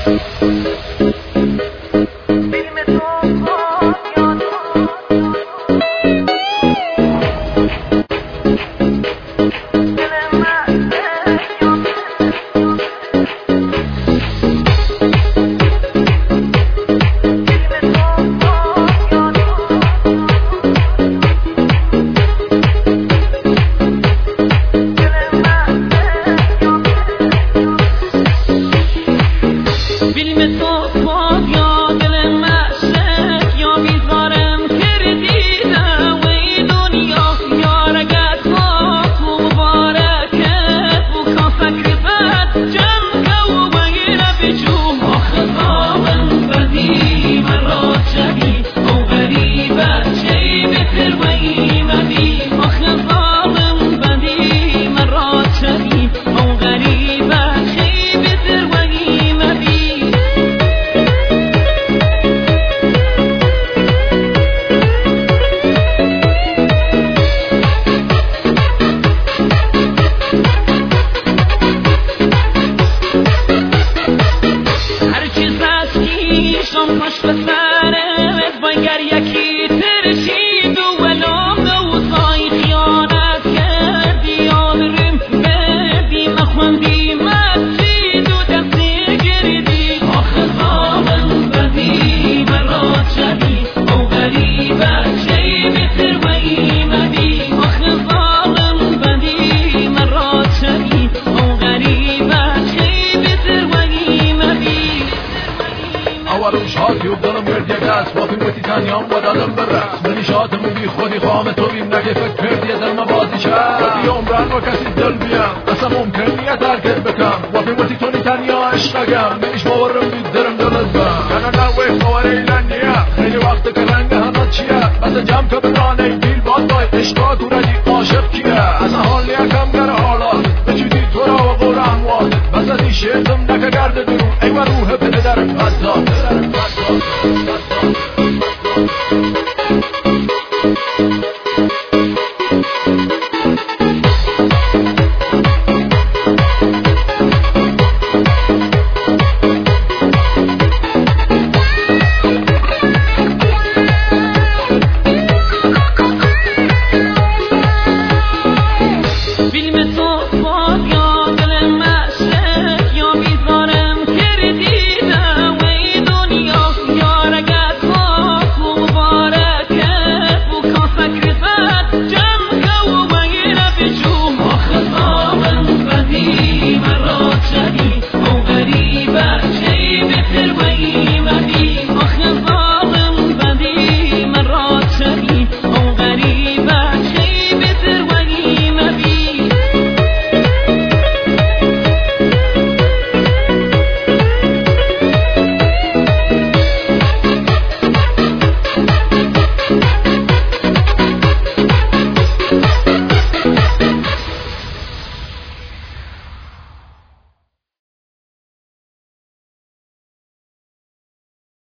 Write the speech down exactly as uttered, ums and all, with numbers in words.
شاد یوب دارم گردی دست وقتی وقتی تنیام و دادم برس منی شادم بی خودی خام تو بیم نگه فکر کردی ازم مبازی شد وقتی عمران و کسی دل بیام اصلا ممکن نیت حرکت بکم وقتی وقتی تو نی تنیا عشقگم منیش باورم بید درم دلت بم کنه نوی خوار ایلنیه خیلی وقت که رنگ همه چیه بس جمع که بدانه دیل باد بای عشقا تو ردی عاشق کیه اصلا حال نیکم گره حال